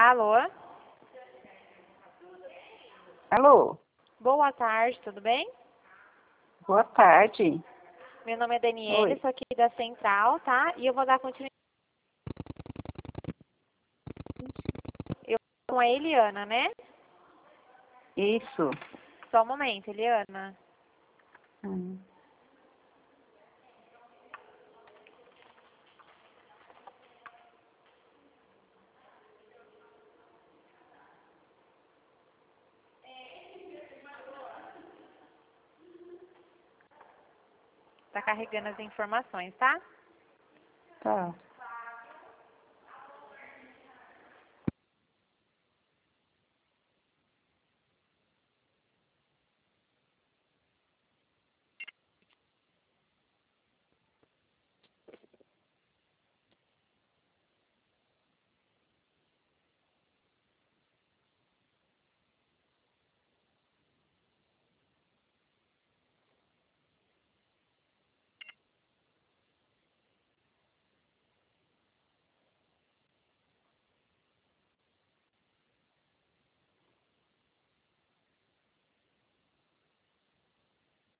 Alô? Alô, Boa tarde, tudo bem? boa tarde. Meu nome é Daniele, Oi. sou aqui da Central, tá? E eu vou dar continuidade com a Eliana, né? Isso. Só um momento, Eliana. Hum. Tá carregando as informações, tá? Tá.